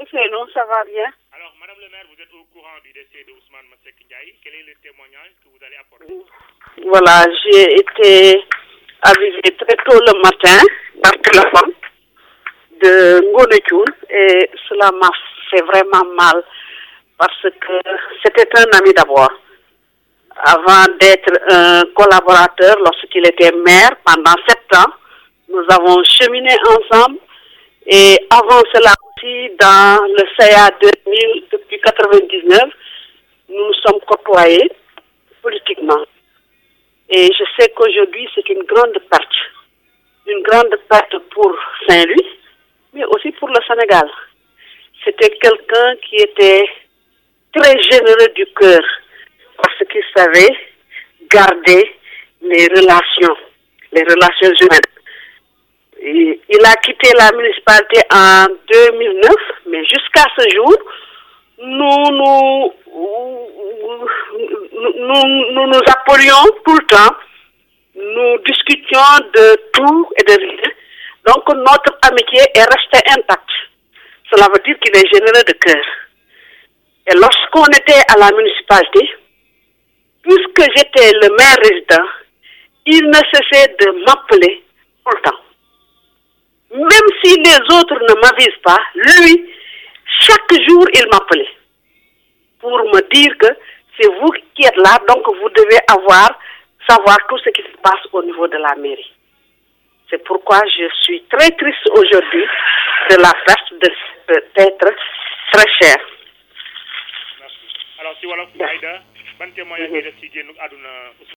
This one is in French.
Ousseynou, ça va bien. Alors, Madame le maire, vous êtes au courant du décès de Ousmane Masseck Ndiaye. Quel est le témoignage que vous allez apporter? Voilà, j'ai été avisée très tôt le matin par téléphone de Ngoné et cela m'a fait vraiment mal parce que c'était un ami d'abord. Avant d'être un collaborateur, lorsqu'il était maire, pendant 7 ans, nous avons cheminé ensemble et avant cela aussi dans le CA 2000, depuis 1999, nous nous sommes côtoyés politiquement. Et je sais qu'aujourd'hui, c'est une grande perte pour Saint-Louis, mais aussi pour le Sénégal. C'était quelqu'un qui était très généreux du cœur, parce qu'il savait garder les relations humaines. Et il a quitté la municipalité en 2009, mais jusqu'à ce jour, nous nous appelions tout le temps, nous discutions de tout et de rien. Donc notre amitié est restée intacte. Cela veut dire qu'il est généreux de cœur. Et lorsqu'on était à la municipalité, puisque j'étais le maire résident, il ne cessait de m'appeler tout le temps. Même si les autres ne m'avisent pas, lui, chaque jour, il m'appelait pour me dire que c'est vous qui êtes là, donc vous devez savoir tout ce qui se passe au niveau de la mairie. C'est pourquoi je suis très triste aujourd'hui de la perte de cet être très cher. Merci. Alors, si voilà, Aïda, ban témoignage